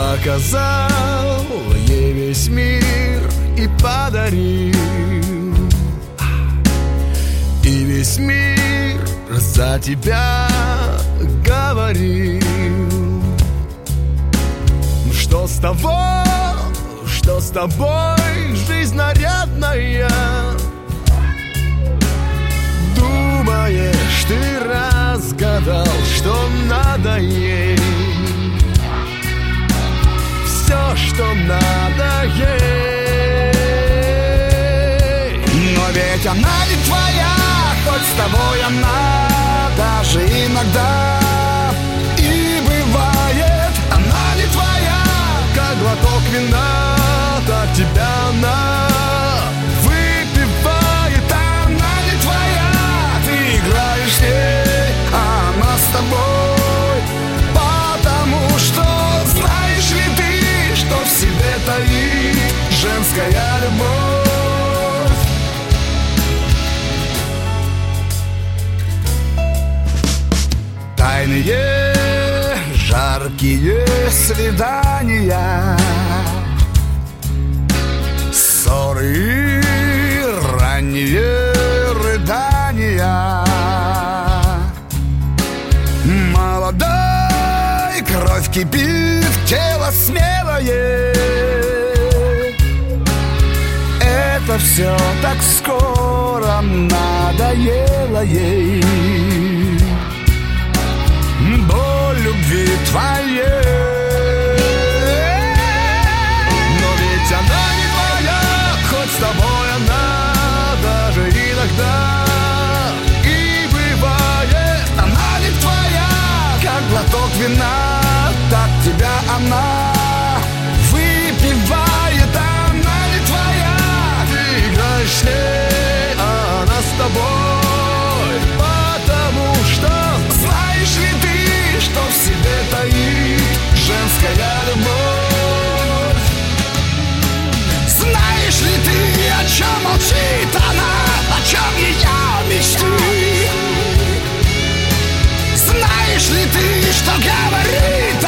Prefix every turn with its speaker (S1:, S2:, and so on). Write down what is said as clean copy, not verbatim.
S1: Показал ей весь мир и подарил, и весь мир за тебя говорил. Что с тобой, жизнь нарядная? Думаешь, ты разгадал, что надо ей? Все, что надо ей.
S2: Но ведь она не твоя, хоть с тобой она даже иногда и бывает.
S1: Она не твоя, как глоток вина, так тебя она выпивает.
S2: Она не твоя, ты играешь с ней, а она с тобой. Потому что знаешь ли ты, что в себе таит женская любовь? Тайные жаркие свидания, ссоры и ранние рыдания. Молодой кровь кипит, тело смелое. Это все так скоро надоело ей. Боль любви твоей.
S1: Но ведь она не твоя, хоть с тобой она даже иногда и бывает.
S2: Она не твоя, как глоток вина, так тебя она выпивает. Она не твоя,
S1: ты играешь с ней, а она с тобой. Потому что
S2: знаешь ли ты, что в себе таит женская любовь? Знаешь ли ты, о чем молчит она, о чем ее мечты? Знаешь ли ты, что говорит